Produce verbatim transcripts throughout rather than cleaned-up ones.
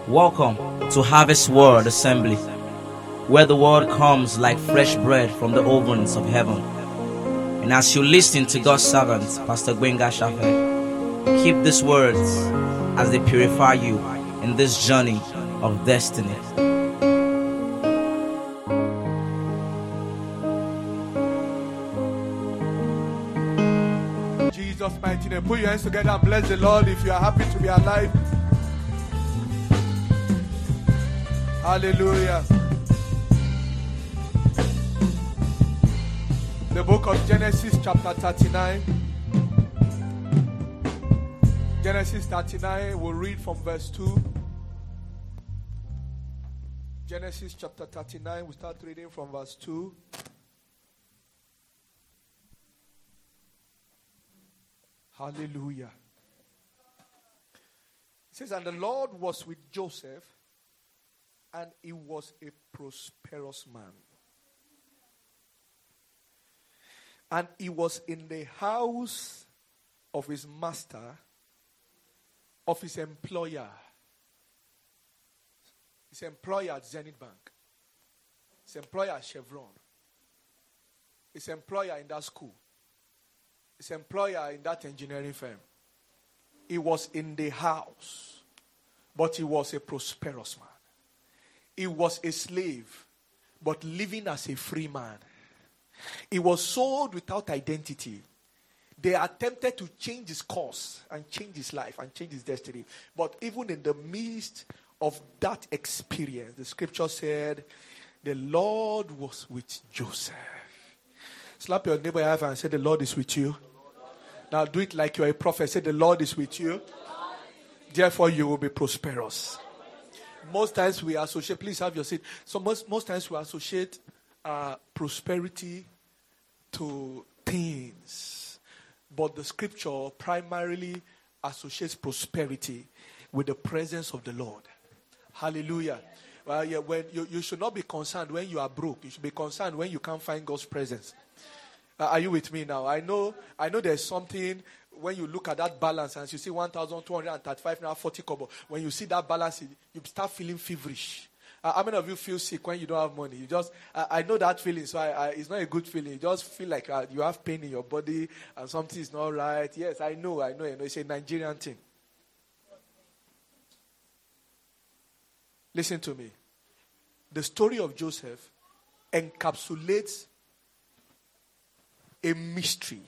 Welcome to Harvest Word Assembly, where the word comes like fresh bread from the ovens of heaven. And as you listen to God's servant, Pastor Gbenga Shafe, keep these words as they purify you in this journey of destiny. Jesus' mighty name. Put your hands together and bless the Lord if you are happy to be alive. Hallelujah. The book of Genesis chapter thirty-nine. Genesis thirty-nine, we'll read from verse two. Genesis chapter thirty-nine, we'll start reading from verse two. Hallelujah. It says, and the Lord was with Joseph, and he was a prosperous man. And he was in the house of his master, of his employer. His employer at Zenith Bank. His employer at Chevron. His employer in that school. His employer in that engineering firm. He was in the house, but he was a prosperous man. He was a slave, but living as a free man. He was sold without identity. They attempted to change his course and change his life and change his destiny. But even in the midst of that experience, the scripture said, the Lord was with Joseph. Slap your neighbor and say, the Lord is with you. Now do it like you're a prophet. Say, the Lord is with you. Therefore you will be prosperous. Most times we associate, please have your seat. So most, most times we associate uh, prosperity to things. But the scripture primarily associates prosperity with the presence of the Lord. Hallelujah. Well, yeah, when you, you should not be concerned when you are broke. You should be concerned when you can't find God's presence. Uh, are you with me now? I know I know there's something when you look at that balance and you see one thousand two hundred thirty-five now forty kobo. When you see that balance, you start feeling feverish. Uh, how many of you feel sick when you don't have money? You just, uh, I know that feeling, so I, I, it's not a good feeling. You just feel like uh, you have pain in your body and something is not right. Yes, I know, I know, I know. It's a Nigerian thing. Listen to me. The story of Joseph encapsulates a mystery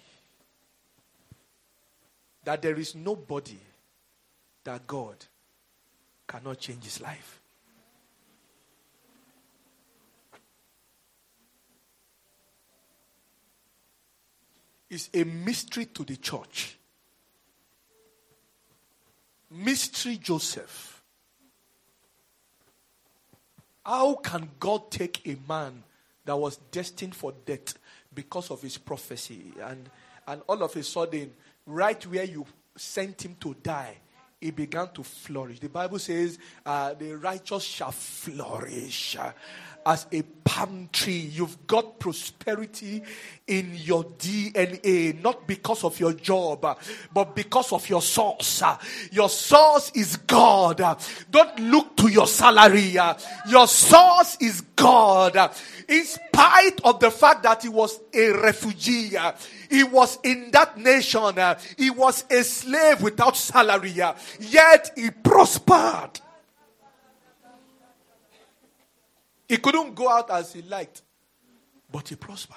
that there is nobody that God cannot change his life. It's a mystery to the church. Mystery Joseph. How can God take a man that was destined for death because of his prophecy, and and all of a sudden, right where you sent him to die, he began to flourish? The Bible says, uh, the righteous shall flourish uh, as a palm tree. You've got prosperity in your D N A, not because of your job, uh, but because of your source. Uh, your source is God. Uh, don't look to your salary. Uh, your source is God. Uh, in spite of the fact that he was a refugee, uh, he was in that nation, uh, he was a slave without salary, uh, yet he prospered. He couldn't go out as he liked, but he prospered.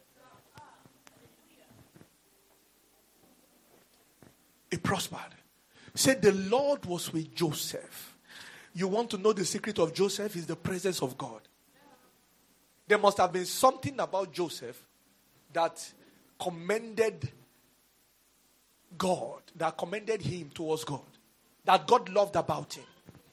He prospered. Said the Lord was with Joseph. You want to know the secret of Joseph is the presence of God. There must have been something about Joseph that commended God, that commended him towards God, that God loved about him.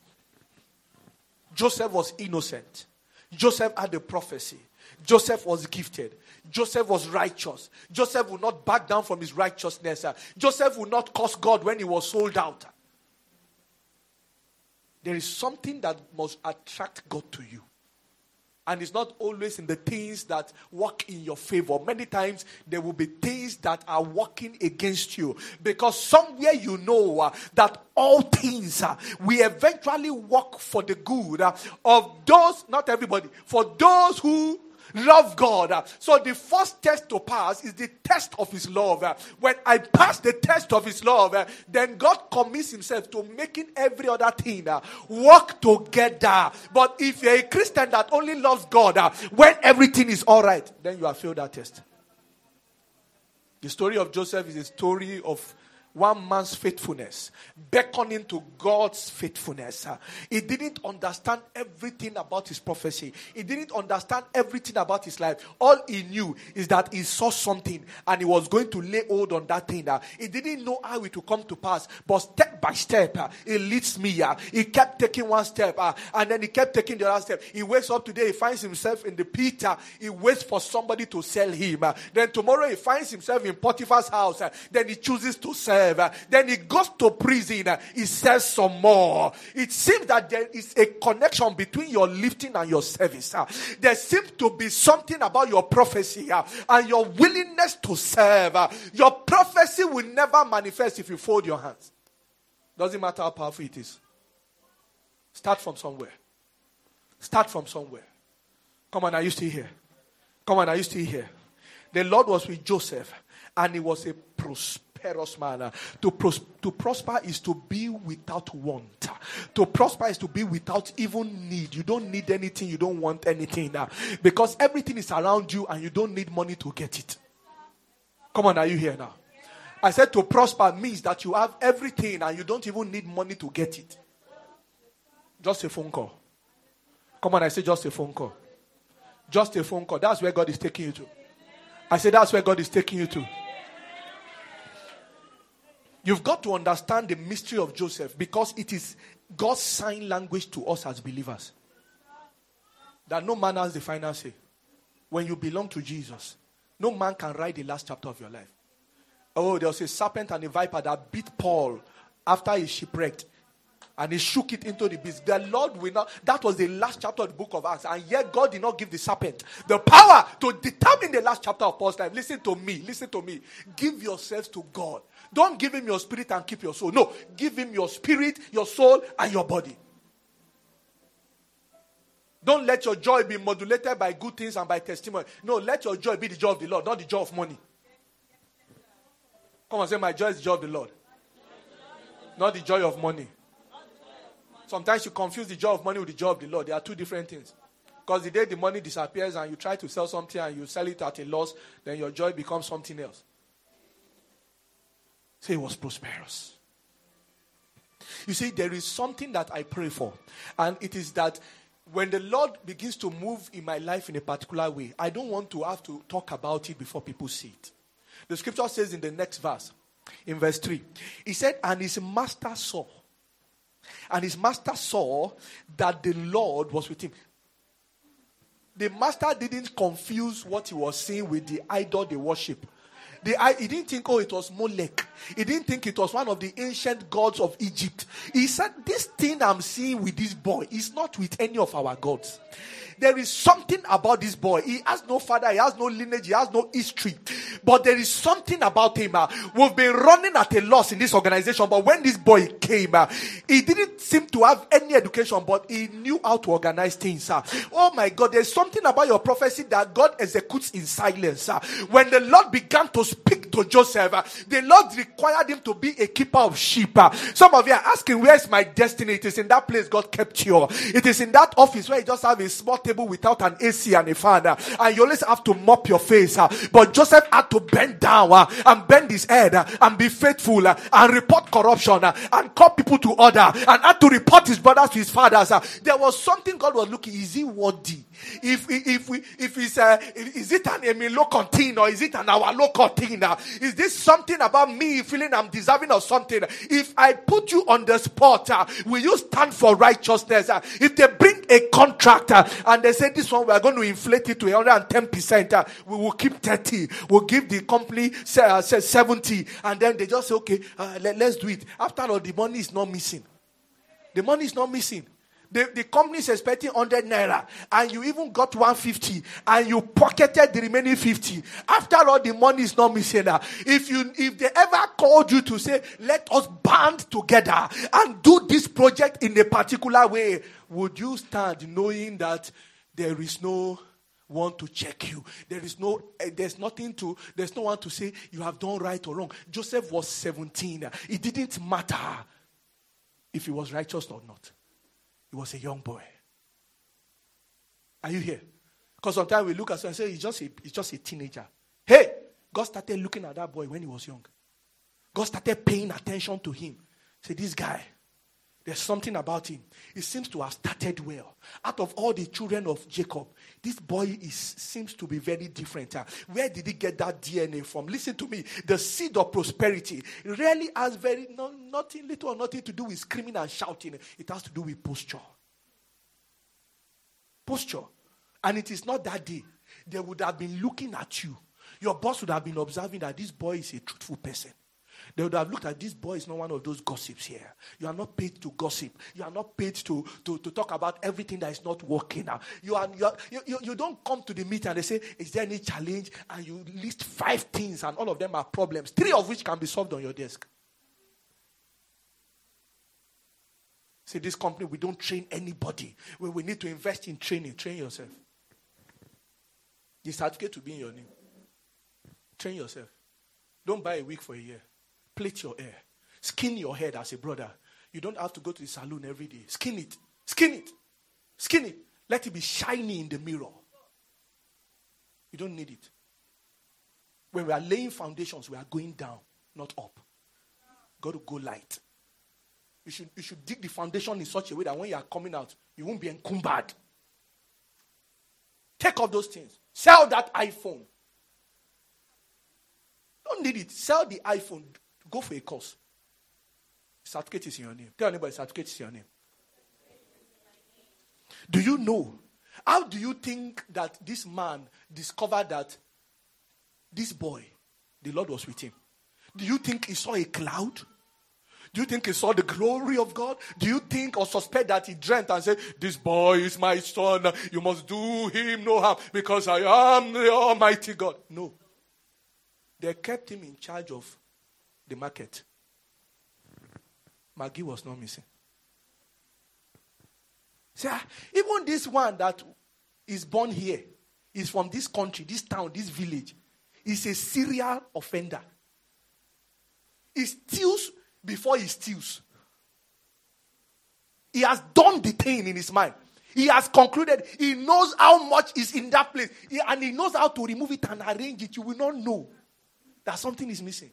Joseph was innocent. Joseph had a prophecy. Joseph was gifted. Joseph was righteous. Joseph would not back down from his righteousness. Joseph would not curse God when he was sold out. There is something that must attract God to you. And it's not always in the things that work in your favor. Many times there will be things that are working against you. Because somewhere you know uh, that all things uh, will eventually work for the good uh, of those, not everybody, for those who love God. Uh, so the first test to pass is the test of his love. Uh, when I pass the test of his love, uh, then God commits himself to making every other thing uh, work together. But if you're a Christian that only loves God uh, when everything is all right, then you have failed that test. The story of Joseph is a story of one man's faithfulness, beckoning to God's faithfulness. Uh, he didn't understand everything about his prophecy. He didn't understand everything about his life. All he knew is that he saw something and he was going to lay hold on that thing. Uh, he didn't know how it would come to pass, but step by step, uh, it leads me. Uh, he kept taking one step uh, and then he kept taking the other step. He wakes up today, he finds himself in the pit. Uh, he waits for somebody to sell him. Uh, then tomorrow he finds himself in Potiphar's house. Uh, then he chooses to serve. Uh, then he goes to prison. Uh, he serves some more. It seems that there is a connection between your lifting and your service. Uh, there seems to be something about your prophecy uh, and your willingness to serve. Uh, your prophecy will never manifest if you fold your hands. Doesn't matter how powerful it is. Start from somewhere. Start from somewhere. Come on, are you still here? Come on, are you still here? The Lord was with Joseph, and he was a prosperous man. To, pros- to prosper is to be without want. To prosper is to be without even need. You don't need anything, you don't want anything. Because everything is around you and you don't need money to get it. Come on, are you here now? I said to prosper means that you have everything and you don't even need money to get it. Just a phone call. Come on, I say just a phone call. Just a phone call. That's where God is taking you to. I say that's where God is taking you to. You've got to understand the mystery of Joseph, because it is God's sign language to us as believers. That no man has the final say. When you belong to Jesus, no man can write the last chapter of your life. Oh, there was a serpent and a viper that beat Paul after he shipwrecked. And he shook it into the beast. The Lord will not. That was the last chapter of the book of Acts. And yet God did not give the serpent the power to determine the last chapter of Paul's life. Listen to me. Listen to me. Give yourselves to God. Don't give him your spirit and keep your soul. No. Give him your spirit, your soul, and your body. Don't let your joy be modulated by good things and by testimony. No, let your joy be the joy of the Lord, not the joy of money. Come on, say, my joy is the joy of the Lord. Not the joy of money. Sometimes you confuse the joy of money with the joy of the Lord. They are two different things. Because the day the money disappears and you try to sell something and you sell it at a loss, then your joy becomes something else. Say, it was prosperous. You see, there is something that I pray for. And it is that when the Lord begins to move in my life in a particular way, I don't want to have to talk about it before people see it. The scripture says in the next verse, in verse three, he said, and his master saw. And his master saw that the Lord was with him. The master didn't confuse what he was seeing with the idol they worship. The, he didn't think, oh, it was Molech. He didn't think it was one of the ancient gods of Egypt. He said, this thing I'm seeing with this boy is not with any of our gods. There is something about this boy. He has no father. He has no lineage. He has no history. But there is something about him. Uh, we've been running at a loss in this organization. But when this boy came, uh, he didn't seem to have any education, but he knew how to organize things. Uh. Oh my God, there's something about your prophecy that God executes in silence. Uh. When the Lord began to speak to Joseph, uh, the Lord required him to be a keeper of sheep. Uh. Some of you are asking, where's my destiny? It is in that place God kept you. It is in that office where you just have a small table without an A C and a fan, uh, and you always have to mop your face. Uh, but Joseph had to bend down uh, and bend his head uh, and be faithful uh, and report corruption uh, and call people to order and had to report his brothers to his fathers. Uh. There was something God was looking. Is he worthy? If if we if it's uh, is it an Emilio thing or is it an our local thing? Uh? Is this something about me feeling I'm deserving of something? If I put you on the spot, uh, will you stand for righteousness? Uh, if they bring a contract uh, and they say this one we are going to inflate it to one hundred ten percent, uh, we will keep thirty. We'll give the company uh, seventy, and then they just say, okay, uh, let, let's do it. After all, the money is not missing. The money is not missing. The, the company is expecting one hundred naira, and you even got one hundred fifty, and you pocketed the remaining fifty. After all, the money is not missing. If you, if they ever called you to say, let us band together and do this project in a particular way, would you stand knowing that there is no one to check you? There is no, uh, there's nothing to, there's no one to say you have done right or wrong. Joseph was seventeen. It didn't matter if he was righteous or not. He was a young boy. Are you here? Because sometimes we look at someone and say, he's just, a, he's just a teenager. Hey, God started looking at that boy when he was young. God started paying attention to him. Say, this guy, there's something about him. He seems to have started well. Out of all the children of Jacob, this boy is seems to be very different. Uh, where did he get that D N A from? Listen to me. The seed of prosperity really has very no, nothing, little or nothing to do with screaming and shouting. It has to do with posture. Posture. And it is not that day. They would have been looking at you. Your boss would have been observing that this boy is a truthful person. They would have looked at this boy is not one of those gossips here. You are not paid to gossip. You are not paid to, to, to talk about everything that is not working out. You, are, you, are, you, you, you don't come to the meeting and they say, is there any challenge? And you list five things and all of them are problems. Three of which can be solved on your desk. See, this company, we don't train anybody. We, we need to invest in training. Train yourself. The certificate will be in your name. Train yourself. Don't buy a wig for a year. Plait your hair. Skin your head as a brother. You don't have to go to the salon every day. Skin it. Skin it. Skin it. Let it be shiny in the mirror. You don't need it. When we are laying foundations, we are going down, not up. Got to go light. You should, you should dig the foundation in such a way that when you are coming out, you won't be encumbered. Take off those things. Sell that iPhone. Don't need it. Sell the iPhone. Go for a course. Certificate is in your name. Tell anybody certificate is in your name. Do you know? How do you think that this man discovered that this boy, the Lord was with him? Do you think he saw a cloud? Do you think he saw the glory of God? Do you think or suspect that he dreamt and said, this boy is my son, you must do him no harm because I am the Almighty God? No. They kept him in charge of the market. Maggie was not missing. See, even this one that is born here, is from this country, this town, this village, is a serial offender. He steals before he steals. He has done the thing in his mind. He has concluded. He knows how much is in that place. He, and he knows how to remove it and arrange it. You will not know that something is missing.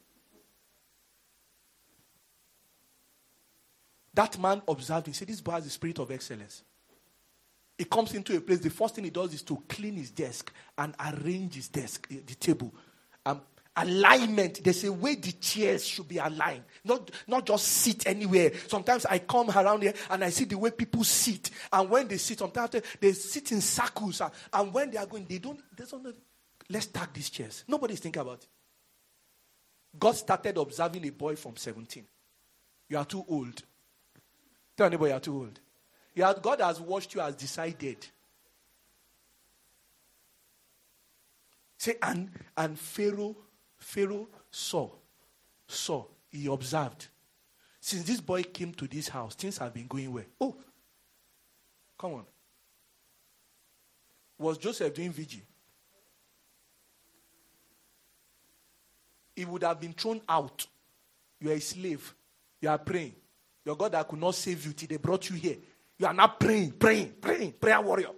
That man observed. He said, this boy has the spirit of excellence. He comes into a place. The first thing he does is to clean his desk and arrange his desk, the table. Um, alignment. There's a way the chairs should be aligned. Not, not just sit anywhere. Sometimes I come around here and I see the way people sit. And when they sit, sometimes they sit in circles. And, and when they are going, they don't, they don't, let's tag these chairs. Nobody's thinking about it. God started observing a boy from seventeen. You are too old. Tell anybody you are too old. You are, God has watched you, has decided. Say, and, and Pharaoh, Pharaoh saw, saw, he observed. Since this boy came to this house, things have been going well. Oh, come on. Was Joseph doing vigil? He would have been thrown out. You are a slave. You are praying. Your God that could not save you till they brought you here. You are not praying, praying, praying, prayer warrior.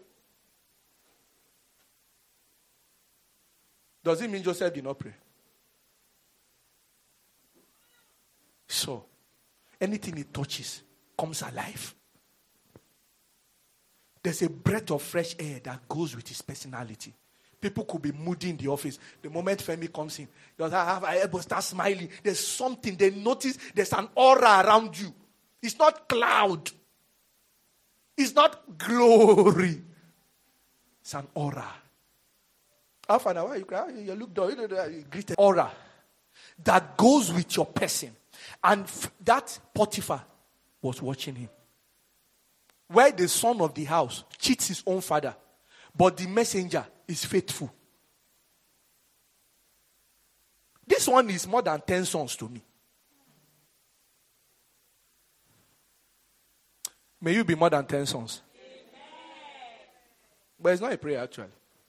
Does it mean Joseph did not pray? So, anything he touches comes alive. There's a breath of fresh air that goes with his personality. People could be moody in the office. The moment Femi comes in, they have everybody start smiling. There's something. They notice there's an aura around you. It's not cloud. It's not glory. It's an aura. Alpha, now you cry, you look down, you greet aura that goes with your person. And f- that Potiphar was watching him. where the son of the house cheats his own father, but the messenger is faithful. This one is more than ten sons to me. May you be more than ten sons. But it's not a prayer actually.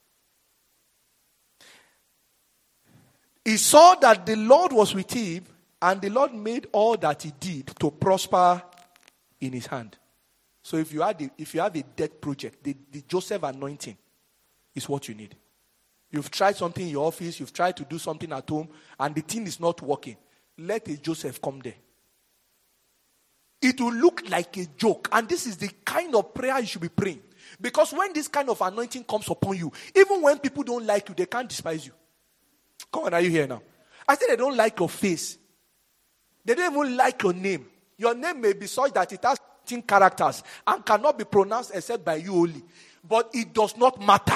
He saw that the Lord was with him, and the Lord made all that he did to prosper in his hand. So if you have the, if you have a death project, the, the Joseph anointing is what you need. You've tried something in your office, you've tried to do something at home, and the thing is not working. Let a Joseph come there. It will look like a joke, and this is the kind of prayer you should be praying. Because when this kind of anointing comes upon you, even when people don't like you, they can't despise you. Come on, are you here now? I said they don't like your face. They don't even like your name. Your name may be such that it has ten characters and cannot be pronounced except by you only. But it does not matter.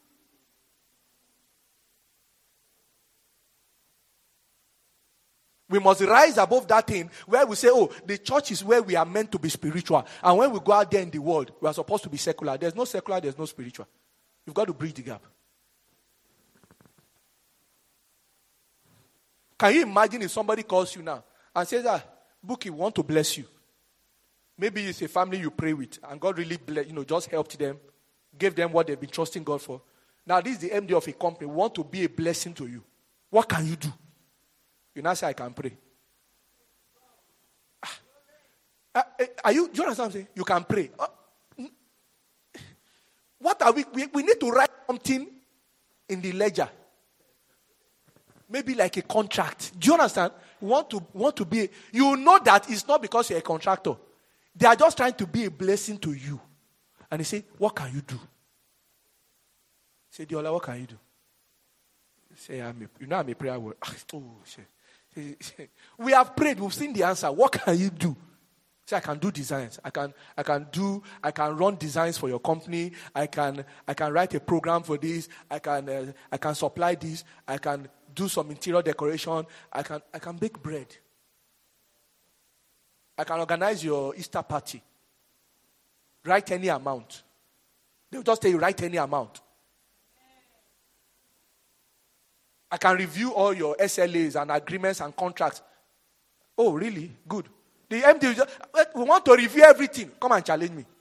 We must rise above that thing where we say, oh, the church is where we are meant to be spiritual. And when we go out there in the world, we are supposed to be secular. There's no secular, there's no spiritual. You've got to bridge the gap. Can you imagine if somebody calls you now and says, ah, Buki, we want to bless you. Maybe it's a family you pray with, and God really, bless, you know, just helped them, gave them what they've been trusting God for. Now, this is the M D of a company. We want to be a blessing to you. What can you do? You now say, I can pray. Ah, are you, do you understand what I'm saying? You can pray. What are we, we, we need to write something in the ledger. Maybe like a contract. Do you understand? You want to, want to be, you know that it's not because you're a contractor. They are just trying to be a blessing to you. And they say, what can you do? Say, Diola, what can you do? Say, I'm a, you know I'm a prayer word. Oh, shit. Say, say, we have prayed, we've seen the answer. What can you do? Say, I can do designs. I can, I can do, I can run designs for your company. I can, I can write a program for this. I can, uh, I can supply this. I can do some interior decoration. I can, I can bake bread. I can organize your Easter party. Write any amount. They'll just tell you, write any amount. I can review all your S L As and agreements and contracts. Oh, really? Good. The M D will just, we want to review everything. Come and challenge me.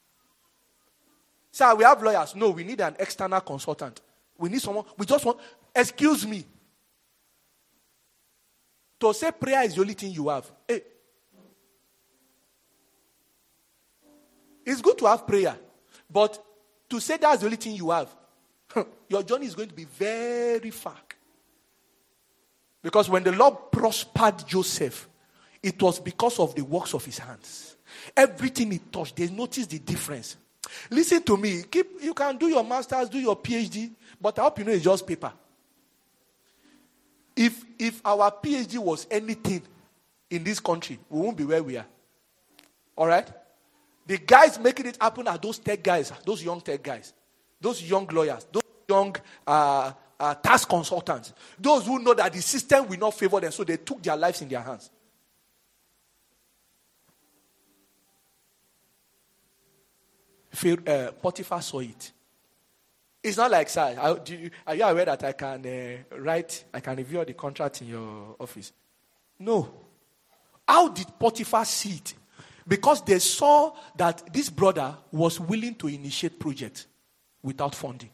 Sir, we have lawyers. No, we need an external consultant. We need someone. We just want, excuse me. To say prayer is the only thing you have. Hey. It's good to have prayer. But to say that's the only thing you have, your journey is going to be very far. Because when the Lord prospered Joseph, it was because of the works of his hands. Everything he touched, they noticed the difference. Listen to me. Keep, you can do your master's, do your PhD, but I hope you know it's just paper. If, if our PhD was anything in this country, we won't be where we are. All right? The guys making it happen are those tech guys, those young tech guys, those young lawyers, those young uh, uh, tax consultants, those who know that the system will not favor them, so they took their lives in their hands. Uh, Potiphar saw it. It's not like, sir, I, do you, are you aware that I can uh, write, I can review the contract in your office? No. How did Potiphar see it? Because they saw that this brother was willing to initiate projects without funding.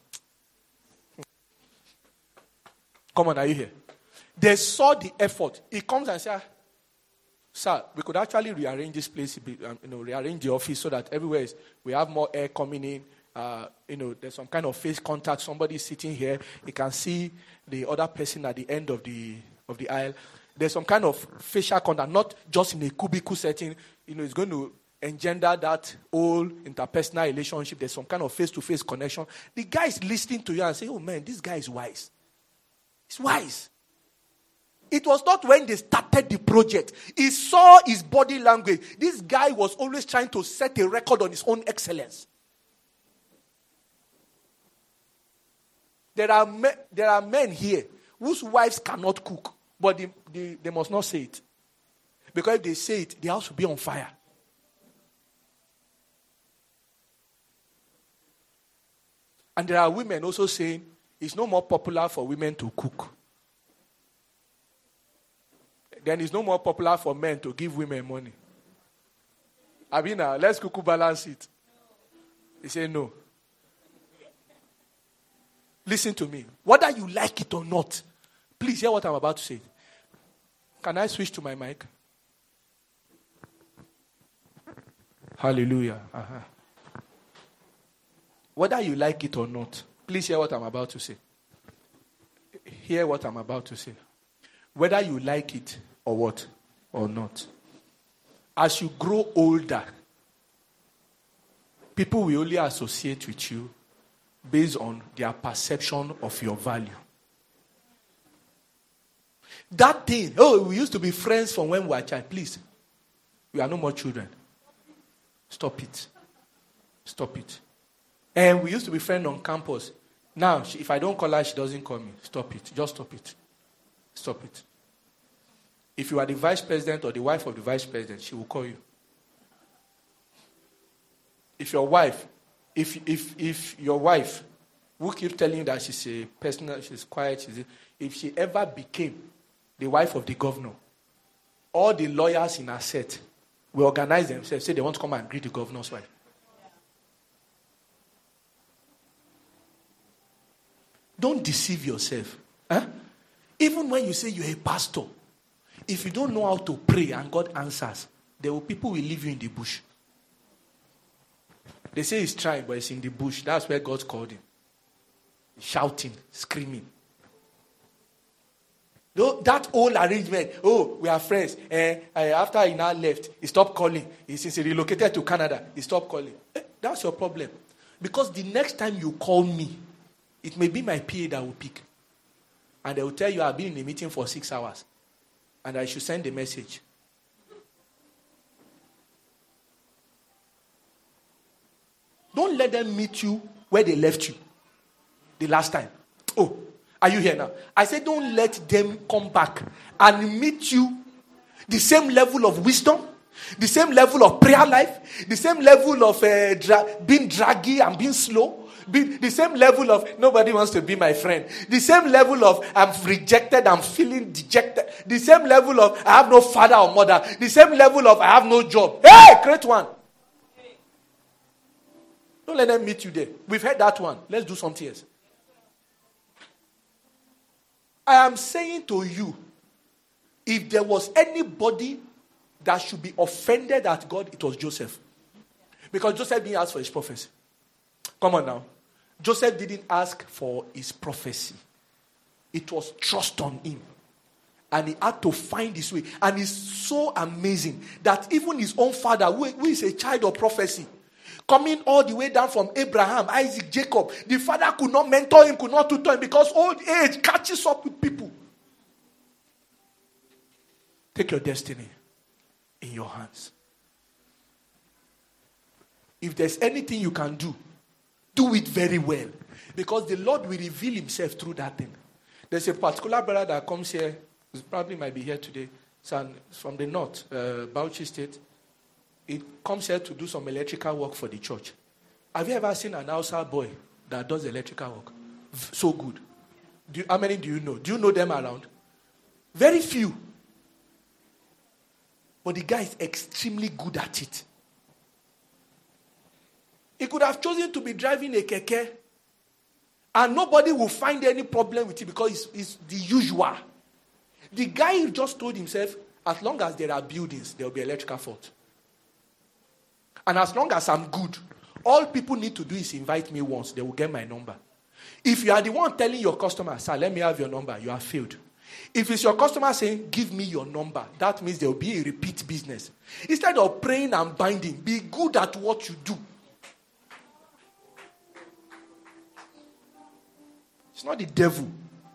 Come on, are you here? They saw the effort. He comes and says, sir, we could actually rearrange this place, you know, rearrange the office so that everywhere is, we have more air coming in. Uh, you know, there's some kind of face contact. Somebody sitting here, you can see the other person at the end of the of the aisle. There's some kind of facial contact, not just in a cubicle setting. You know, it's going to engender that whole interpersonal relationship. There's some kind of face-to-face connection. The guy is listening to you and saying, oh man, this guy is wise. He's wise. It was not when they started the project. He saw his body language. This guy was always trying to set a record on his own excellence. There are men, there are men here whose wives cannot cook, but they, they, they must not say it. Because if they say it, the house will be on fire. And there are women also saying it's no more popular for women to cook. Then it's no more popular for men to give women money. I mean, now, let's cuckoo balance it. He said no. Listen to me. Whether you like it or not, please hear what I'm about to say. Can I switch to my mic? Hallelujah. Uh-huh. Whether you like it or not, please hear what I'm about to say. Hear what I'm about to say. Whether you like it or what, or not. As you grow older, people will only associate with you based on their perception of your value. That thing, oh, we used to be friends from when we were a child. Please, we are no more children. Stop it. Stop it. And we used to be friends on campus. Now, she, if I don't call her, she doesn't call me. Stop it. Just stop it. Stop it. If you are the vice president or the wife of the vice president, she will call you. If your wife, if if if your wife, who keeps telling you that she's a personal, she's quiet, she's a, if she ever became the wife of the governor, all the lawyers in her set will organize themselves, say they want to come and greet the governor's wife. Don't deceive yourself. Huh? Even when you say you're a pastor, if you don't know how to pray and God answers, there will people will leave you in the bush. They say he's trying, but it's in the bush. That's where God called him. Shouting, screaming. Though that whole arrangement, oh, we are friends. And uh, after he now left, he stopped calling. He, since he relocated to Canada, he stopped calling. Eh, that's your problem. Because the next time you call me, it may be my P A that will pick. And they will tell you I've been in a meeting for six hours. And I should send a message. Don't let them meet you where they left you the last time. Oh, are you here now? I said don't let them come back and meet you the same level of wisdom, the same level of prayer life, the same level of uh, dra- being draggy and being slow. Be, the same level of nobody wants to be my friend. The same level of I'm rejected, I'm feeling dejected. The same level of I have no father or mother. The same level of I have no job. Hey, great one. Don't let them meet you there. We've heard that one. Let's do something else. I am saying to you, if there was anybody that should be offended at God, it was Joseph. Because Joseph didn't ask for his prophecy. Come on now. Joseph didn't ask for his prophecy. It was trust on him. And he had to find his way. And it's so amazing that even his own father, who, who is a child of prophecy, coming all the way down from Abraham, Isaac, Jacob, the father could not mentor him, could not tutor him because old age catches up with people. Take your destiny in your hands. If there's anything you can do, do it very well. Because the Lord will reveal himself through that thing. There's a particular brother that comes here, he probably might be here today, son, from the north, uh, Bauchi State. He comes here to do some electrical work for the church. Have you ever seen an outside boy that does electrical work? So good. Do you, how many do you know? Do you know them around? Very few. But the guy is extremely good at it. He could have chosen to be driving a keke and nobody will find any problem with it because it's, it's the usual. The guy just told himself, as long as there are buildings, there will be electrical fault. And as long as I'm good, all people need to do is invite me once. They will get my number. If you are the one telling your customer, sir, let me have your number, you have failed. If it's your customer saying, give me your number, that means there will be a repeat business. Instead of praying and binding, be good at what you do. It's not the devil.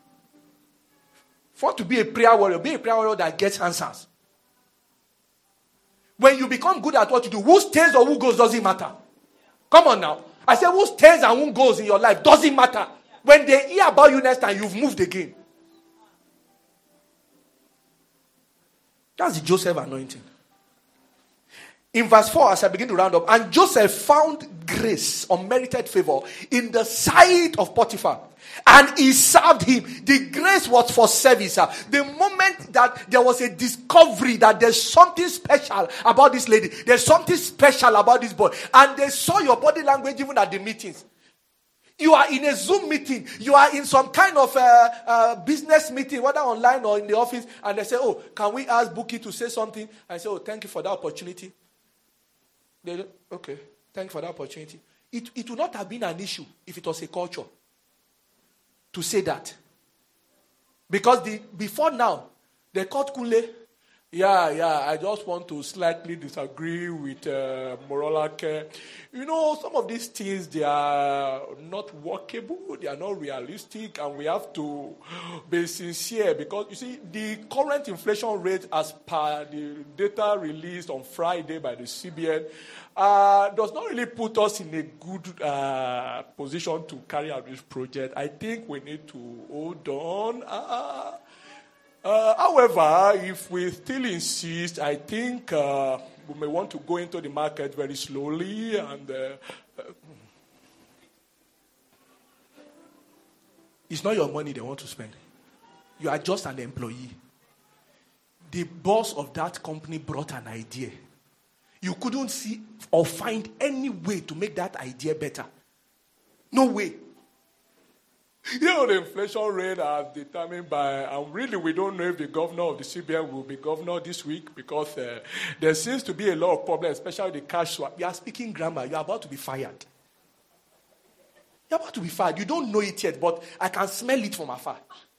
For to be a prayer warrior, be a prayer warrior that gets answers. When you become good at what you do, who stays or who goes doesn't matter. Come on now. I said who stays and who goes in your life doesn't matter. When they hear about you next time, you've moved again. That's the Joseph anointing. In verse four, as I begin to round up, and Joseph found grace, unmerited favor in the sight of Potiphar. And he served him. The grace was for service. The moment that there was a discovery that there's something special about this lady, there's something special about this boy, and they saw your body language even at the meetings. You are in a Zoom meeting. You are in some kind of uh, uh, business meeting, whether online or in the office, and they say, oh, can we ask Buki to say something? I say, oh, thank you for that opportunity. They, okay, thank you for that opportunity. It, it would not have been an issue if it was a culture to say that. Because the before now, they called Kule. Yeah, yeah, I just want to slightly disagree with uh, Morolake. You know, some of these things, they are not workable, they are not realistic, and we have to be sincere because, you see, the current inflation rate as per the data released on Friday by the C B N uh, does not really put us in a good uh, position to carry out this project. I think we need to hold on. Uh, Uh, however, if we still insist, I think uh, we may want to go into the market very slowly. And uh, uh, it's not your money they want to spend. You are just an employee. The boss of that company brought an idea. You couldn't see or find any way to make that idea better. No way. You know, the inflation rate is determined by, and really we don't know if the governor of the C B N will be governor this week because uh, there seems to be a lot of problems, especially the cash swap. You are speaking grammar. You are about to be fired. You are about to be fired. You don't know it yet, but I can smell it from afar.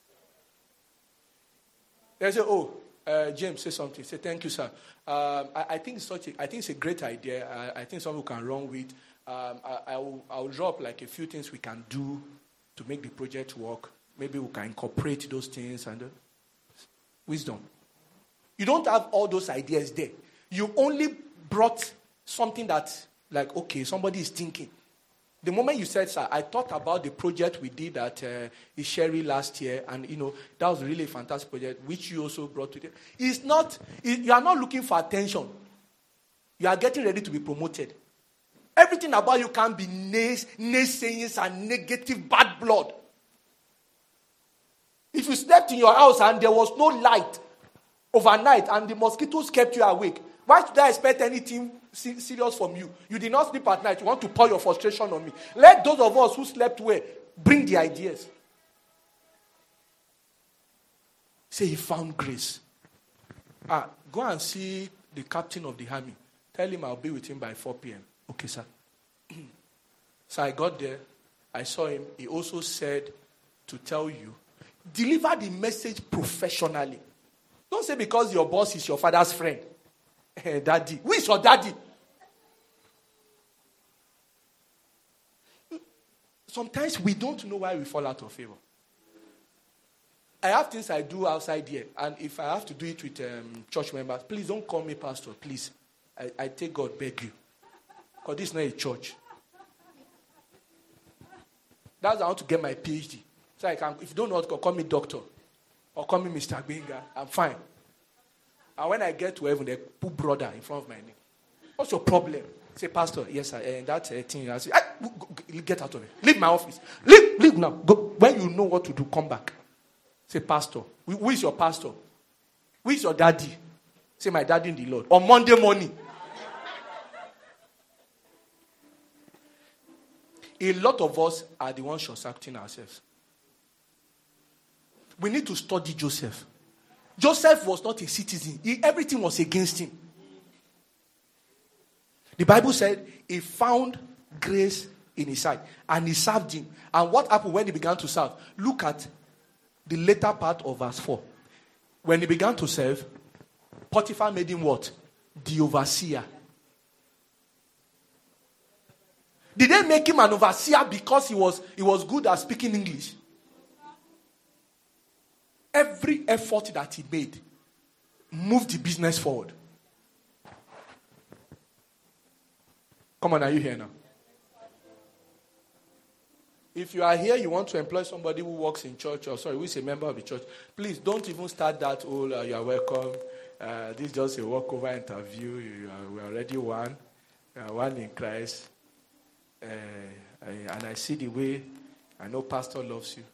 They say, oh, uh, James, say something. Say, thank you, sir. Um, I, I, think it's such a, I think it's a great idea. I, I think someone can run with. Um, I, I, will, I will drop like a few things we can do to make the project work. Maybe we can incorporate those things and uh, wisdom. You don't have all those ideas there. You only brought something that, like, okay, somebody is thinking. The moment you said, sir, I thought about the project we did at uh, Isheri last year, and, you know, that was really a fantastic project, which you also brought today. It's not, it, you are not looking for attention. You are getting ready to be promoted. Everything about you can be nays, naysayings and negative bad blood. If you slept in your house and there was no light overnight and the mosquitoes kept you awake, why should I expect anything serious from you? You did not sleep at night. You want to pour your frustration on me. Let those of us who slept well bring the ideas. Say he found grace. Ah, go and see the captain of the army. Tell him I'll be with him by four p.m. Okay, sir. So I got there. I saw him. He also said to tell you, deliver the message professionally. Don't say because your boss is your father's friend. Hey, daddy. Who is your daddy? Sometimes we don't know why we fall out of favor. I have things I do outside here. And if I have to do it with um, church members, please don't call me pastor, please. I, I take God, beg you. Because this is not a church. That's how I want to get my P H D. So I can, if you don't know what to call me doctor. Or call me Mister Gbenga. I'm fine. And when I get to heaven, they put brother in front of my name. What's your problem? Say, pastor, yes, sir. And that uh, thing, I say, ah, go, go, get out of it. Leave my office. Leave, leave now. Go. When you know what to do, come back. Say, pastor. Who is your pastor? Who is your daddy? Say, my daddy in the Lord. On Monday morning. A lot of us are the ones short-circuiting ourselves. We need to study Joseph. Joseph was not a citizen. He, everything was against him. The Bible said he found grace in his sight and he served him. And what happened when he began to serve? Look at the later part of verse four. When he began to serve, Potiphar made him what? The overseer. Did they make him an overseer because he was, he was good at speaking English? Every effort that he made moved the business forward. Come on, are you here now? If you are here, you want to employ somebody who works in church, or sorry, who is a member of the church, please don't even start that, oh, uh, you are welcome. Uh, this is just a walkover interview. You are, we are already one. Uh, one in Christ. Uh, I, and I see the way I know Pastor loves you.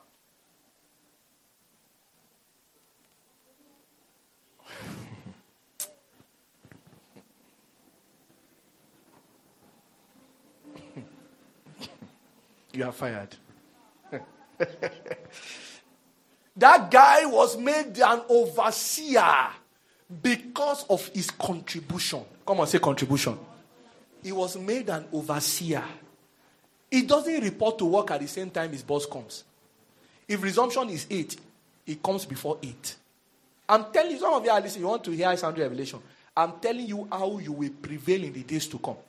You are fired. That guy was made an overseer because of his contribution. Come on, say contribution. He was made an overseer. He doesn't report to work at the same time his boss comes. If resumption is eight, he comes before eight. I'm telling you, some of you are listening, you want to hear his sound revelation. I'm telling you how you will prevail in the days to come.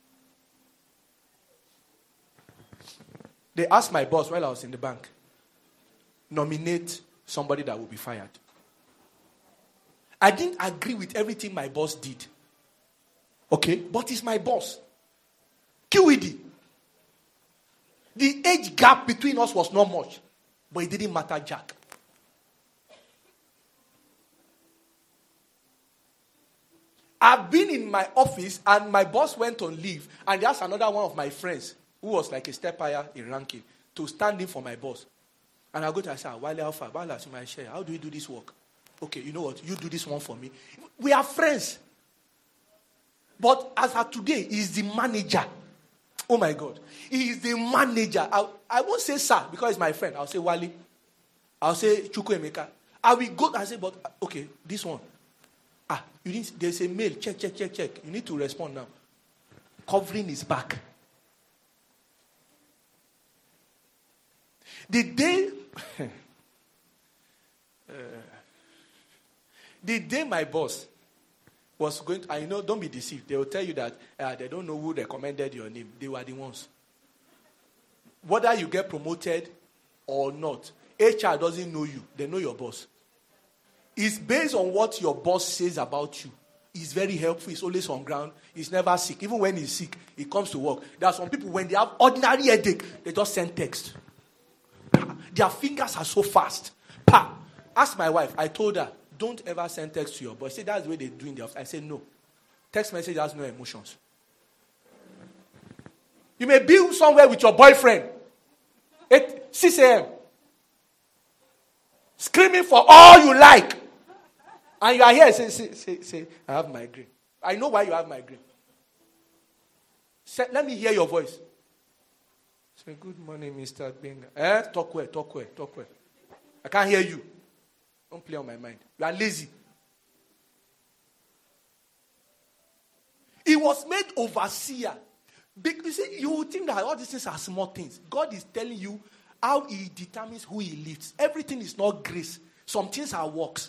They asked my boss while I was in the bank, nominate somebody that will be fired. I didn't agree with everything my boss did. Okay, but he's my boss. Q E D. The age gap between us was not much, but it didn't matter, Jack. I've been in my office and my boss went on leave, and there's another one of my friends who was like a step higher in ranking to stand in for my boss. And I go to her and say, Wale Alpha, Wale my share. How do you do this work? Okay, you know what? You do this one for me. We are friends. But as of today, he's the manager. Oh my God. He is the manager. I, I won't say sir because he's my friend. I'll say Wale. I'll say Chukwuemeka. I will go and say, but okay, this one. Ah, you need, there's a mail. Check, check, check, check. You need to respond now. Covering his back. The day, uh, the day my boss was going to, I know, don't be deceived. They will tell you that uh, they don't know who recommended your name. They were the ones. Whether you get promoted or not, H R doesn't know you. They know your boss. It's based on what your boss says about you. He's very helpful. He's always on ground. He's never sick. Even when he's sick, he comes to work. There are some people, when they have ordinary headache, they just send text. Their fingers are so fast. Pa. Ask my wife. I told her, don't ever send text to your boss. She said, that's the way they do in the office. I said, no. Text message has no emotions. You may be somewhere with your boyfriend at six a.m. screaming for all you like. And you are here, say, say, say, say, I have migraine. I know why you have migraine. Say, let me hear your voice. Say, good morning, Mister Benga. Eh? Talk well, talk well, talk well. I can't hear you. Don't play on my mind. You are lazy. He was made overseer. You see, you would think that all these things are small things. God is telling you how he determines who he lifts. Everything is not grace. Some things are works.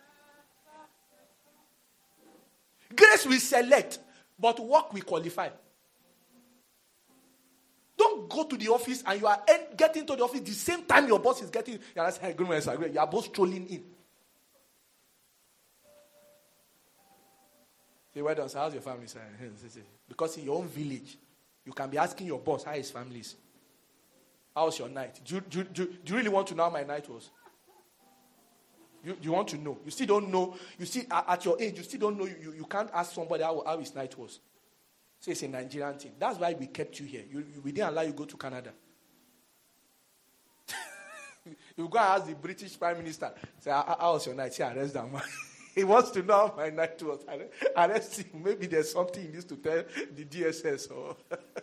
Grace will select, but work will qualify. Don't go to the office and you are getting to the office the same time your boss is getting. You are saying, you are both strolling in. Say, well done, sir. How's your family? Because in your own village, you can be asking your boss how his family is. How's your night? Do you, do, do, do you really want to know how my night was? You, you want to know. You still don't know. You see, at your age, you still don't know. You, you, you can't ask somebody how, how his night was. Say it's a Nigerian thing. That's why we kept you here. You, you, we didn't allow you to go to Canada. You go and ask the British Prime Minister, say, how, how was your night? Say, arrest that man. He wants to know how my night was. Arrest him. Maybe there's something he needs to tell the D S S. Or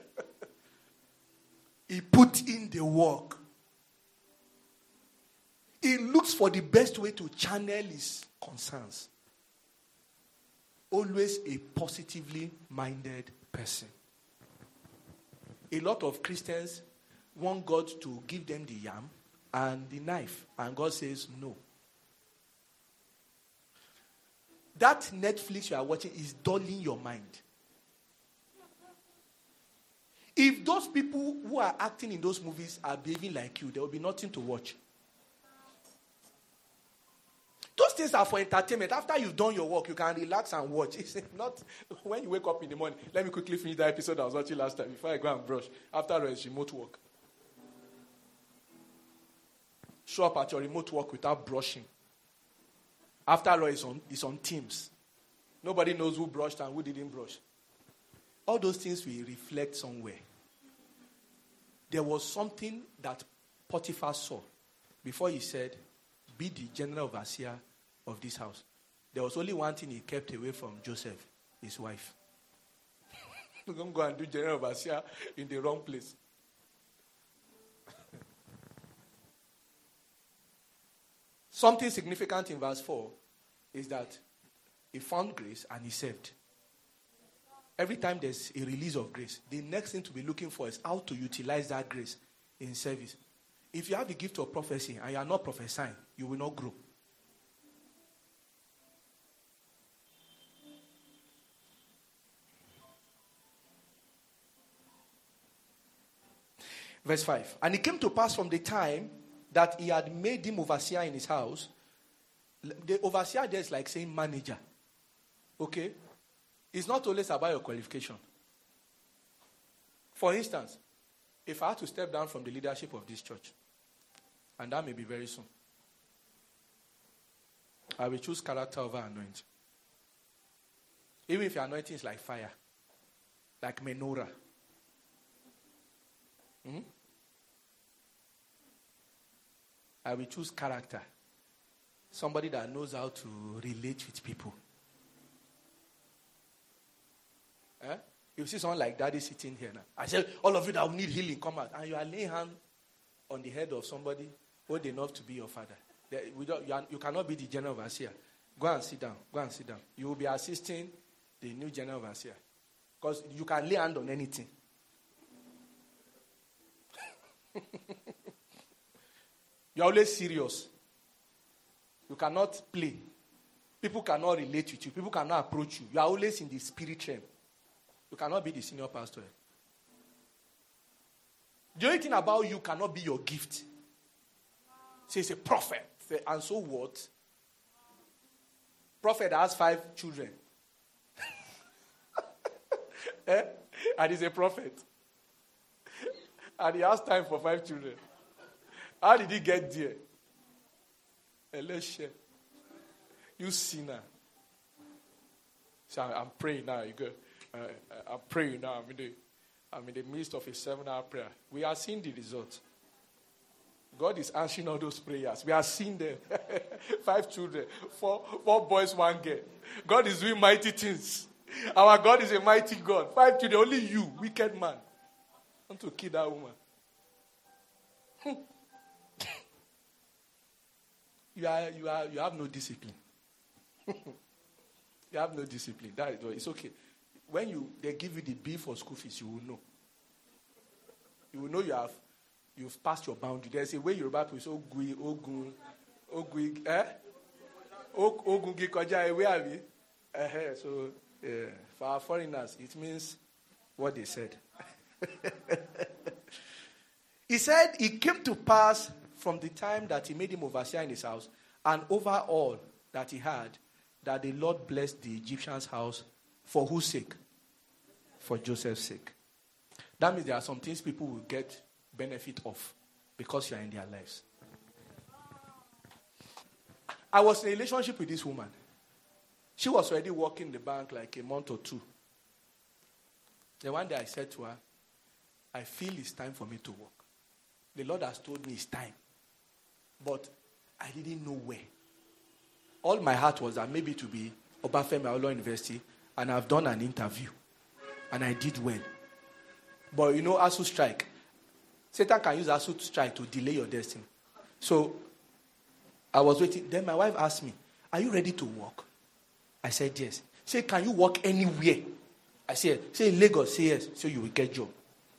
he put in the work. He looks for the best way to channel his concerns. Always a positively minded person. A lot of Christians want God to give them the yam and the knife. And God says no. That Netflix you are watching is dulling your mind. If those people who are acting in those movies are behaving like you, there will be nothing to watch. Those things are for entertainment. After you've done your work, you can relax and watch. It's not when you wake up in the morning. Let me quickly finish that episode I was watching last time before I go and brush. After it's remote work. Show up at your remote work without brushing. After all, it's on, it's on Teams. Nobody knows who brushed and who didn't brush. All those things will reflect somewhere. there was something that Potiphar saw before he said, be the general overseer of this house. There was only one thing he kept away from Joseph, his wife. Don't go and do general overseer in the wrong place. Something significant in verse four is that he found grace and he served. Every time there's a release of grace, the next thing to be looking for is how to utilize that grace in service. If you have the gift of prophecy and you are not prophesying, you will not grow. Verse five. And it came to pass from the time that he had made him overseer in his house. The overseer there is like saying manager. Okay? It's not always about your qualification. For instance, if I had to step down from the leadership of this church, and that may be very soon, I will choose character over anointing. Even if your anointing is like fire, like menorah. Hmm? I will choose character. Somebody that knows how to relate with people. Eh? You see someone like Daddy sitting here now. I said, all of you that need healing, come out. And you are laying hand on the head of somebody old enough to be your father. We don't, you, are, you cannot be the general overseer. Go and sit down. Go and sit down. You will be assisting the new general overseer. Because you can lay hand on anything. You're always serious. You cannot play. People cannot relate with you. People cannot approach you. You are always in the spirit realm. You cannot be the senior pastor. The only thing about you cannot be your gift. Say it's a prophet. Say, and so what? Prophet has five children. eh? And he's a prophet. And he has time for five children. How did he get there? Elisha. You sinner. So I'm praying now. You go. Uh, I'm praying now. I'm in, the, I'm in the midst of a seven-hour prayer. We are seeing the result. God is answering all those prayers. We are seeing them. Five children, four, four boys, one girl. God is doing mighty things. Our God is a mighty God. Five children, only you, wicked man. Want to kill that woman. you are, you are, you have no discipline. You have no discipline. That is, it's okay. When you they give you the bill for school fees, you will know. You will know you have you've passed your boundary. There's a way Yoruba people say ogui ogun ogui eh ogun gi koja where are we? Uh, so yeah, for our foreigners, it means what they said. He said it came to pass from the time that he made him overseer in his house, and over all that he had, that the Lord blessed the Egyptian's house. For whose sake? For Joseph's sake. That means there are some things people will get benefit of because you are in their lives. I was in a relationship with this woman. She was already working in the bank like a month or two. Then one day I said to her, I feel it's time for me to work. The Lord has told me it's time. But I didn't know where. All my heart was that maybe to be Obafemi Awolowo University, and I've done an interview. And I did well. But you know, ASU strike. Satan can use ASU strike to delay your destiny. So, I was waiting. Then my wife asked me, are you ready to work? I said, yes. She said, can you work anywhere? I said, say in Lagos, say yes. So you will get job.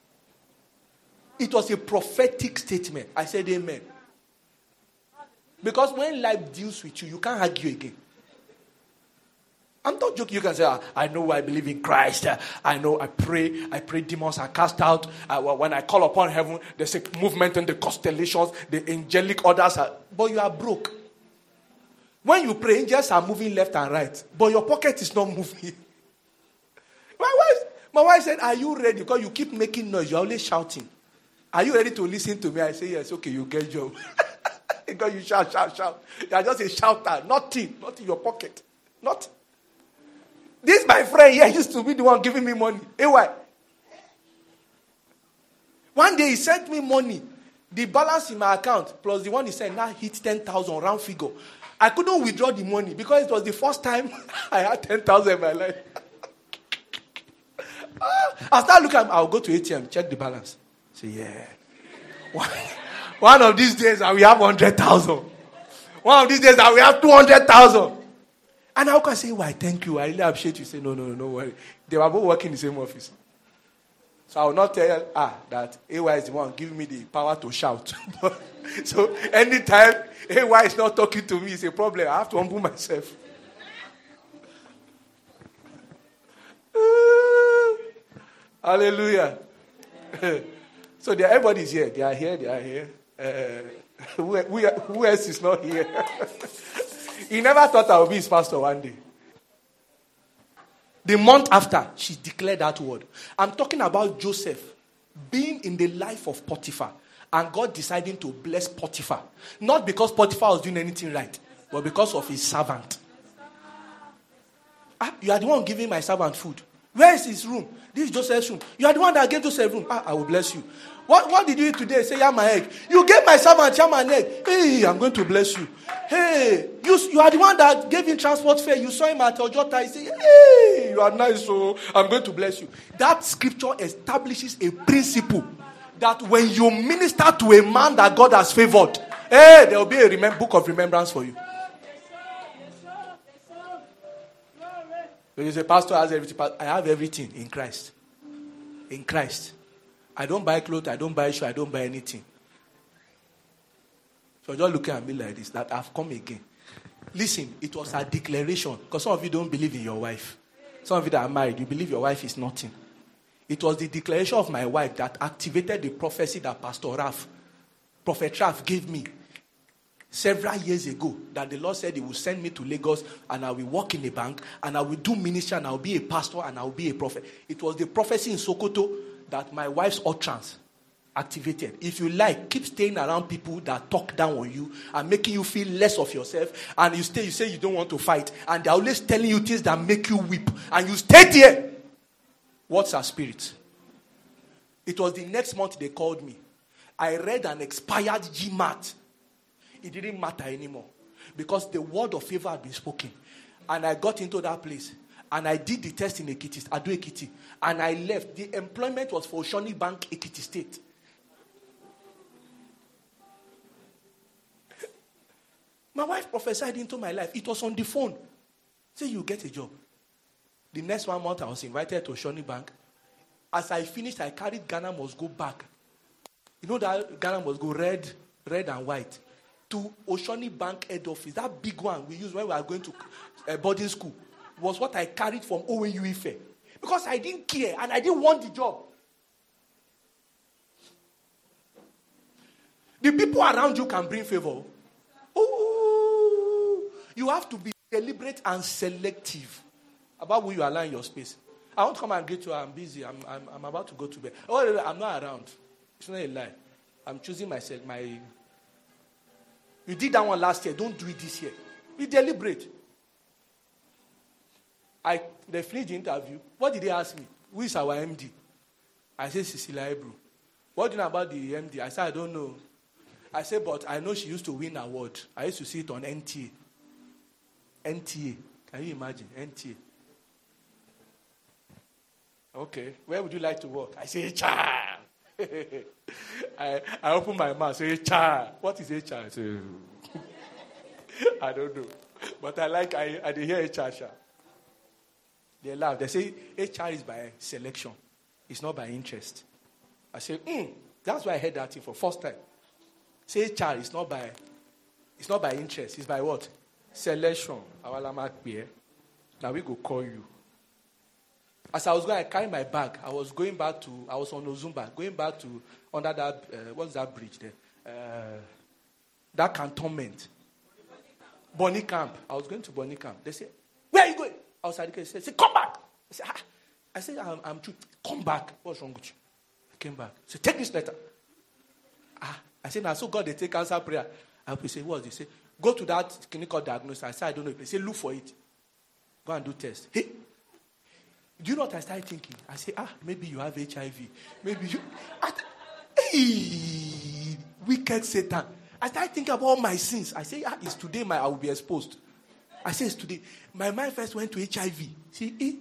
It was a prophetic statement. I said, amen. Because when life deals with you, you can't argue again. I'm not joking. You can say, ah, I know I believe in Christ. I know I pray. I pray demons are cast out. I, when I call upon heaven, there's a movement in the constellations. The angelic orders are... But you are broke. When you pray, angels are moving left and right. But your pocket is not moving. My wife, my wife said, are you ready? Because you keep making noise. You're always shouting. Are you ready to listen to me? I say, yes. Okay, you get job. Because you shout, shout, shout. You are just a shouter. Nothing. Not in your pocket. Nothing. This, my friend here, used to be the one giving me money. Hey, why? One day he sent me money. The balance in my account plus the one he sent now hit ten thousand round figure. I couldn't withdraw the money because it was the first time I had ten thousand in my life. I start looking, I'll go to A T M, check the balance. Say, yeah. One, one of these days I will have one hundred thousand. One of these days I will have two hundred thousand. And I can say, why, thank you. I really appreciate you. Say, no, no, no, no worry. They were both working in the same office. So I will not tell ah that A Y is the one giving me the power to shout. So anytime A Y is not talking to me, it's a problem. I have to humble myself. Hallelujah. So everybody is here. They are here. They are here. Uh, who, who, who else is not here? He never thought I would be his pastor one day. The month after, she declared that word. I'm talking about Joseph being in the life of Potiphar and God deciding to bless Potiphar. Not because Potiphar was doing anything right, but because of his servant. Ah, you are the one giving my servant food. Where is his room? This is Joseph's room. You are the one that gave Joseph room. Ah, I will bless you. What, what did you eat today? Say, yeah, my egg. You gave my servant yeah, my egg. Hey, I'm going to bless you. Hey, you, you are the one that gave him transport fare. You saw him at Ojota. He said, hey, you are nice, so I'm going to bless you. That scripture establishes a principle that when you minister to a man that God has favored, hey, there will be a remem- book of remembrance for you. So you say, Pastor has everything. I have everything in Christ. In Christ. I don't buy clothes, I don't buy shoes, I don't buy anything. So just looking at me like this, that I've come again. Listen, it was a declaration. Because some of you don't believe in your wife. Some of you that are married, you believe your wife is nothing. It was the declaration of my wife that activated the prophecy that Pastor Raf, Prophet Raf gave me several years ago. That the Lord said he will send me to Lagos and I will work in a bank and I will do ministry and I will be a pastor and I will be a prophet. It was the prophecy in Sokoto that my wife's utterance activated. If you like, keep staying around people that talk down on you and making you feel less of yourself. And you stay, you say you don't want to fight. And they're always telling you things that make you weep. And you stay there. What's our spirit? It was the next month they called me. I read an expired G M A T. It didn't matter anymore. Because the word of favor had been spoken. And I got into that place. And I did the test in Ekiti, Ado Ekiti. And I left. The employment was for Oshoni Bank, Ekiti State. My wife prophesied into my life. It was on the phone. Say, you get a job. The next one month, I was invited to Oshoni Bank. As I finished, I carried Ghana Must Go back. You know that Ghana Must Go red, red and white. To Oshoni Bank head office. That big one we used when we were going to uh, boarding school. Was what I carried from O N U Ife. Because I didn't care and I didn't want the job. The people around you can bring favor. Ooh, you have to be deliberate and selective about who you allow in your space. I want to come and greet you. I'm busy. I'm, I'm, I'm about to go to bed. Oh, I'm not around. It's not a lie. I'm choosing myself. My, you did that one last year. Don't do it this year. Be deliberate. I they finished the interview. What did they ask me? Who is our M D? I said, Cecilia Ebru. What do you know about the M D? I said, I don't know. I said, but I know she used to win award. I used to see it on N T A. N T A. Can you imagine? N T A. Okay. Where would you like to work? I say, H R. I, I open my mouth. Say, H R. What is H R? I say, I don't know. But I like, I, I hear H R. They laugh. They say H R is by selection. It's not by interest. I say, hmm, that's why I heard that thing for first time. Say H R is not by, it's not by interest. It's by what? Selection. Now we go call you. As I was going, I carried my bag. I was going back to, I was on Ozumba, going back to under that, uh, what's that bridge there? Uh, that cantonment. Bonny Camp. I was going to Bonny Camp. They say, where are you going? Outside the case, say, come back. I said, ah. I said, I'm, I'm true. Come back. What's wrong with you? I came back. I said, take this letter. Ah. I said, now, so God, they take answer prayer. I will say, what's this? Say, go to that clinical diagnosis. I said, I don't know. They say, look for it. Go and do test. Hey, do you know what I started thinking? I say, ah, maybe you have H I V. Maybe you. I, Hey, wicked Satan. I started thinking about all my sins. I say, ah, it's today my I will be exposed. I say it's today. My mind first went to H I V. See, eh?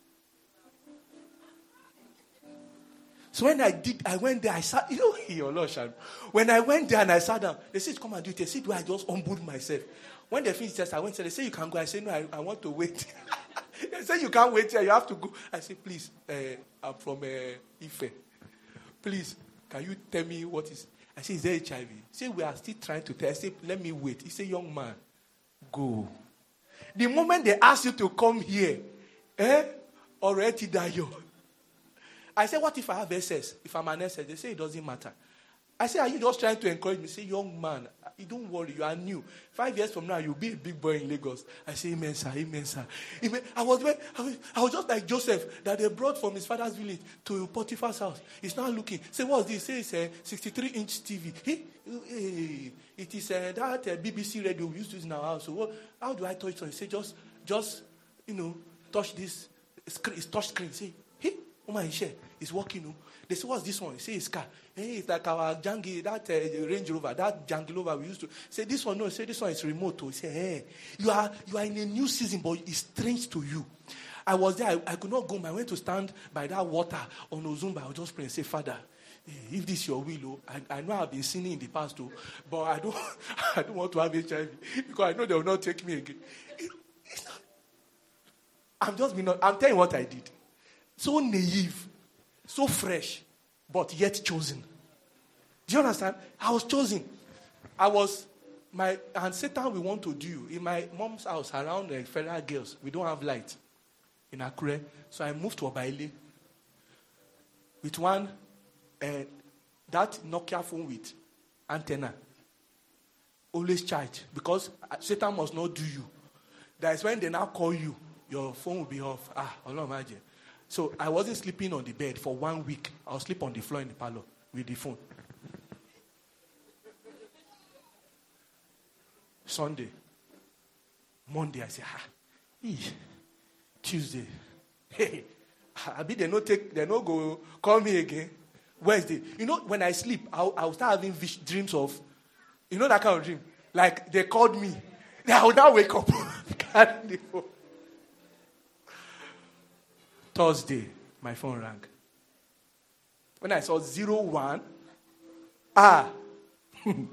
So when I did, I went there, I sat, you know, your Lord, when I went there and I sat down, they said, come and do it. They said, do I just humbled myself? When they finished test, I went to they said, you can go. I said, no, I, I want to wait. They said, you can't wait here, you have to go. I said, please, uh, I'm from uh, Ife. Please, can you tell me what is? I said, is there H I V? He said, we are still trying to tell. I said, let me wait. He said, young man, go. The moment they ask you to come here, eh, already die. I said, what if I have S S? If I'm an S S, they say it doesn't matter. I said, are you just trying to encourage me? Say, young man, you don't worry, you are new. Five years from now, you'll be a big boy in Lagos. I say, amen, sir, amen, sir. Amen. I was, I was, I was just like Joseph that they brought from his father's village to Potiphar's house. He's now looking. Say, what's this? Say, it's a sixty-three inch T V. Hey, hey, it is uh, that uh, B B C radio we used to use in our house. So what, how do I touch it? He say, just, just, you know, touch this screen. It's touch screen. Say, hey, oh my share. It's working. You know. They say, what's this one? He say, it's car. Hey, it's like our Jangi, that uh, Range Rover, that Jangi Rover we used to. Say, this one, no, say, this one is remote. He say, hey, you are you are in a new season, but it's strange to you. I was there. I, I could not go. I went to stand by that water on Ozumba. I was just praying and say, Father, if this is your will, oh, I, I know I've been sinning in the past, too, but I don't, I don't want to have H I V because I know they will not take me again. It, it's not, I'm just being, I'm telling you what I did. So naive. So fresh, but yet chosen. Do you understand? I was chosen. I was, my, and Satan will want to do. In my mom's house, around the federal girls, we don't have light in Akure. So I moved to Obaile with one, uh, that Nokia phone with antenna. Always charge, because Satan must not do you. That is when they now call you, your phone will be off. Ah, Allah imagine. So I wasn't sleeping on the bed for one week. I was sleeping on the floor in the parlor with the phone. Sunday. Monday, I say, ah, ee. Tuesday. Hey, I be they no take, they no go call me again. Wednesday. You know, when I sleep, I'll, I'll start having vish, dreams of, you know that kind of dream? Like they called me. Then I will now wake up. Carrying the phone. Thursday, my phone rang. When I saw zero one, ah, hey,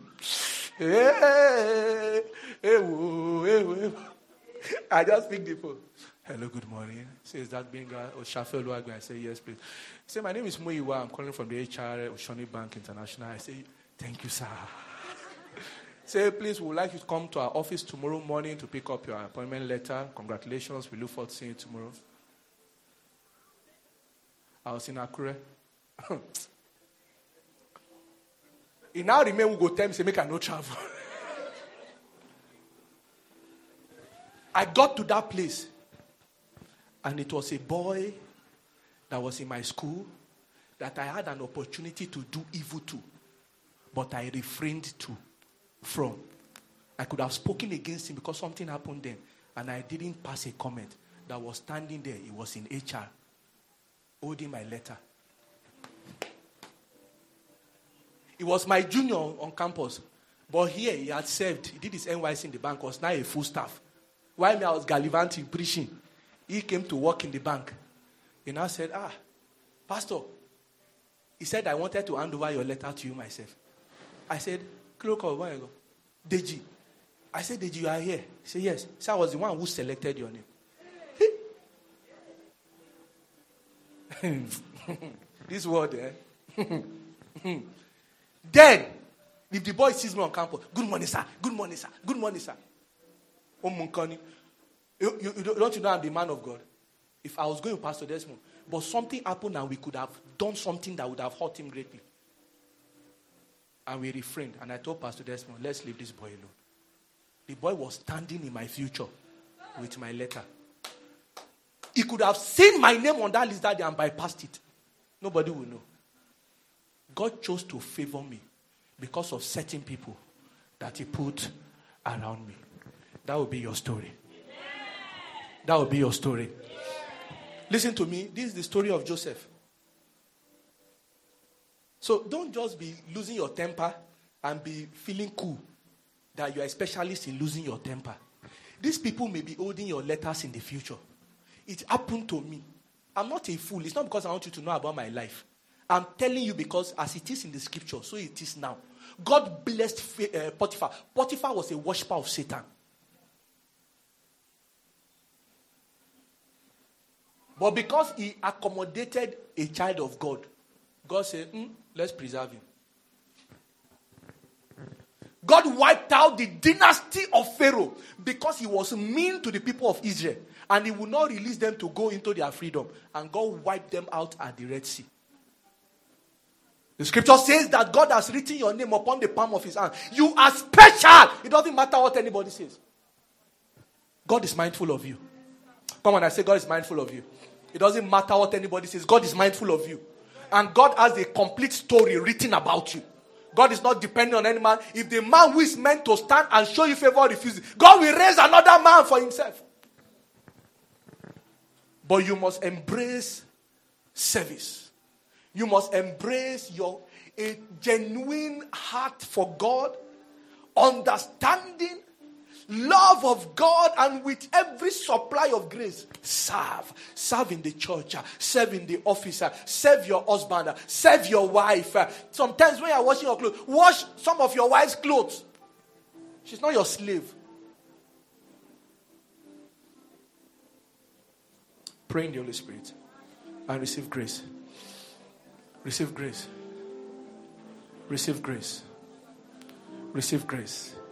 hey, hey, whoa, hey, whoa. I just picked the phone. Hello, good morning. Say, is that Benga or Shafel Luagbe? I say, yes, please. He said, my name is Muiwa. I'm calling from the H R Oshoni Bank International. I say, thank you, sir. Say, please, we would like you to come to our office tomorrow morning to pick up your appointment letter. Congratulations. We look forward to seeing you tomorrow. I was in Akure. He now remain we go tell me say make I no travel. I got to that place, and it was a boy that was in my school that I had an opportunity to do evil to, but I refrained to from. I could have spoken against him because something happened then, and I didn't pass a comment. That was standing there. It was in H R. Holding my letter. He was my junior on campus. But here he had served. He did his N Y C in the bank. Was now a full staff. While me, I was gallivanting, preaching. He came to work in the bank. He now said, ah, Pastor, he said, I wanted to hand over your letter to you myself. I said, Kloko, where you go? Deji. I said, Deji, you are here. He said, yes. So I was the one who selected your name. This word, eh? Then, if the boy sees me on campus, good morning, sir. Good morning, sir. Good morning, sir. Oh, Munkani. You, you, you don't you know I'm the man of God? If I was going to Pastor Desmond, but something happened and we could have done something that would have hurt him greatly. And we refrained. And I told Pastor Desmond, let's leave this boy alone. The boy was standing in my future with my letter. He could have seen my name on that list that day and bypassed it. Nobody will know. God chose to favor me because of certain people that he put around me. That will be your story. That will be your story. Listen to me. This is the story of Joseph. So don't just be losing your temper and be feeling cool that you are a specialist in losing your temper. These people may be holding your letters in the future. It happened to me. I'm not a fool. It's not because I want you to know about my life. I'm telling you because as it is in the scripture, so it is now. God blessed uh, Potiphar. Potiphar was a worshiper of Satan. But because he accommodated a child of God, God said, mm, let's preserve him. God wiped out the dynasty of Pharaoh because he was mean to the people of Israel. And he would not release them to go into their freedom. And God wiped them out at the Red Sea. The scripture says that God has written your name upon the palm of his hand. You are special. It doesn't matter what anybody says. God is mindful of you. Come on, I say God is mindful of you. It doesn't matter what anybody says. God is mindful of you. And God has a complete story written about you. God is not depending on any man. If the man who is meant to stand and show you favor refuses, God will raise another man for himself. But you must embrace service. You must embrace your a genuine heart for God, understanding, love of God, and with every supply of grace, serve. Serve in the church, serve in the office, serve your husband, serve your wife. Sometimes when you're washing your clothes, wash some of your wife's clothes. She's not your slave. Pray in the Holy Spirit and receive grace. Receive grace. Receive grace. Receive grace.